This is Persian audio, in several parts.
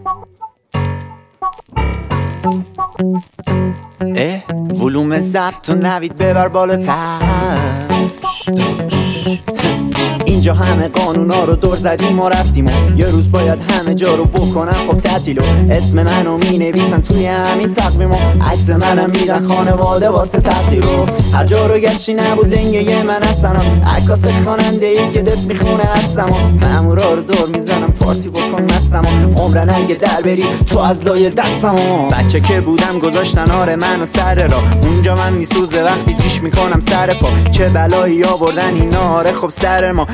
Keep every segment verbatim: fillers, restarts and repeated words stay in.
اه ولوم ضبط و نوید ببر بالاتر. اینجا همه قانونا رو دور زدیم و رفتیم و یه روز باید همه جا رو بکنن خب تعطیل و اسم منو می نویسن توی همین تقویم و عکس منم میدن خانواده واسه تقدیر و هر جا رو گشتی نبود لنگه من هستن و عکاس خواننده ای که دپ میخونه هستم و مامورا رو دور میزنم پارتی بکن مستم و عمرن اگه در بری تو از لای دستم و بچه که بودم گذاشتن آره منو سر را اونجا من میسوزه وقتی جیش میکنم سر پا چه بلایی آوردن اینا آره خب سر ما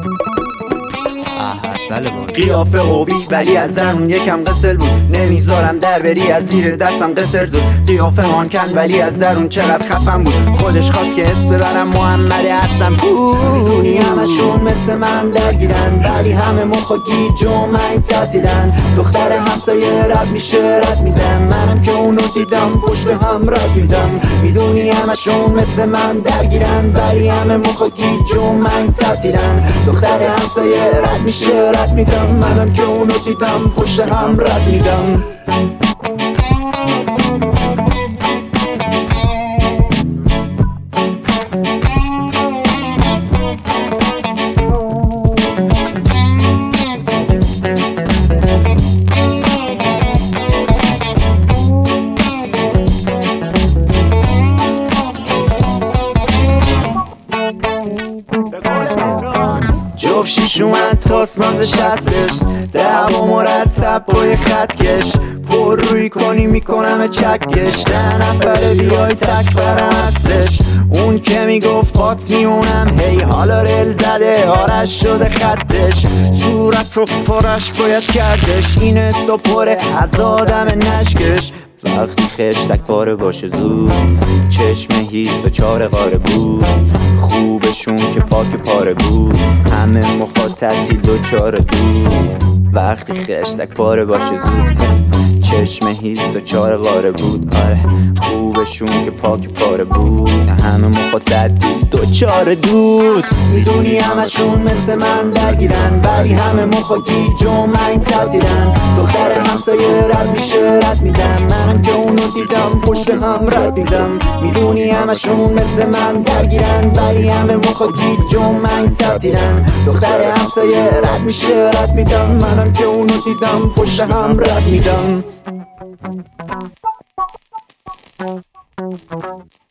قیافه قوبی ولی از درون یکم قسل بود نمیذارم در بری از زیر دستم قسر زود قیافه مان کن ولی از درون چقدر خفم بود خودش خواست که اسم ببرم محمد حسن پوری همشون مثل من درگیرن ولی همه مخ و گیج و من تعطیلن دختر همسایه رد میشه رد میدم منم که اونو دیدم پشت هم رد میدم میدونی همشون مثل من درگیرن ولی همه مخ و گیج و من تعطیلن دختر همسایه رد میشه رد میدم منم که اونو دیدم پشت هم رد میدم. جفت شیش اومد تاست نازش هستش دعوا مرتب با یه خطکش پر روی کنی میکنم چکش ده نفره بیای تک برم هستش اون که میگفت پات میونم هی حالا رل زده آرش شده خطش صورت رو فرش باید کردش این استا پره از آدم نشکش وقتی خشتک پاره باشه زود چشم هیز به چار غاره بود خوبشون که پاک پاره بود همه مخاطب تعطیل دو چار دود وقتی خشتک پاره باشه زود چشم هیز دو چار غاره بود آره خوبشون که پاک پاره بود همه مخاطب تعطیل دو چار دود میدونی همشون مثل من درگیرن ولی همه مخ و گیج و من تعطیلن دختر همسایه رد میشه رد میدم منم که اونو دیدم پشت هم رد میدم میدونی همشون مثل من درگیرن ولی همه مخ و گیج و من تعطیلن دختر همسایه رد میشه رد میدم منم که اونو دیدم پشت هم رد میدم.